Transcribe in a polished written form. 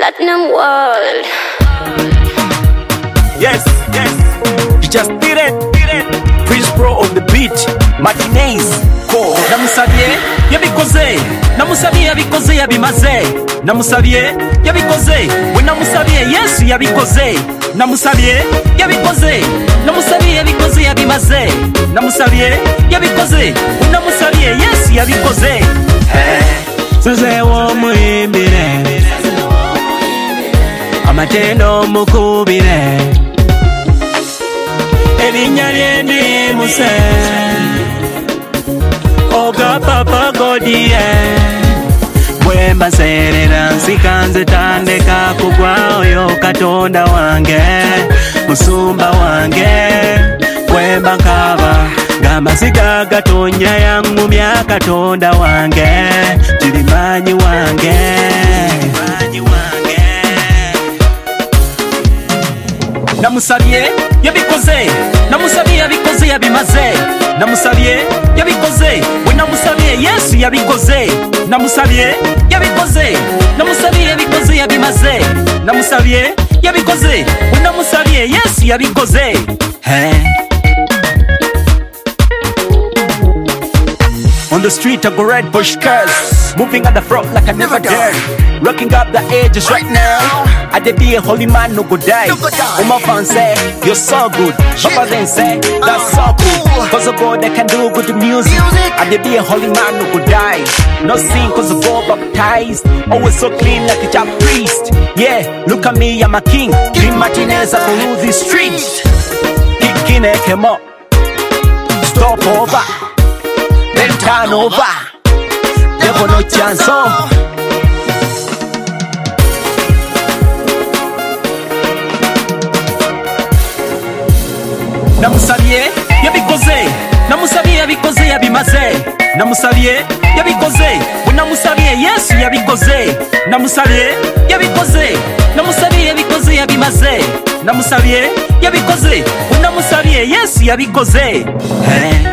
Platinum World. Yes, yes, you just did it. Prince Pro on the beat, Martinez, go. Namusabye yabikoze, namusabye yabikoze yabimaze, namusabye yabikoze, we namusabye Yesu yabikoze, namusabye yabikoze, namusabye yabikoze yabimaze, namusabye yabikoze, we namusabye Yesu yabikoze. Suze wo muhimbire, amatendo mukubire, elinya ndi muse, oga papa godie. Bwemba serera nsikanze tandeka kugwa oyo katonda wange, musumba wange. Bwemba nkaba ngamasiga gatonya yangumya katonda wange, tilimanyi wange. Namusabye yabikoze, namusabye yabikoze yabimaze, namusabye yabikoze, we namusabye Yesu yabikoze, namusabye yabikoze, namusabye yabikoze yabimaze, namusabye yabikoze, we namusabye Yesu yabikoze. On the street I go red bush curls, moving at the front like I never dared, rocking up the edges right now. I did be a holy man, no go die. My fans say, you're so good. Papa then say, that's so cool. Cause of God I can do good music. I did be a holy man, no go die. No sin cause of God baptized. Always so clean like a job priest. Yeah, look at me, I'm a king. King Martinez, I can rule this street. Kicking it, come up. Stop over. Then turn over. Never no chance, oh. Namusabye yabikoze, namusabye yabikoze yabimaze, namusabye yabikoze, we namusabye Yesu yabikoze, namusabye yabikoze, namusabye yabikoze yabimaze, namusabye yabikoze, we namusabye Yesu yabikoze.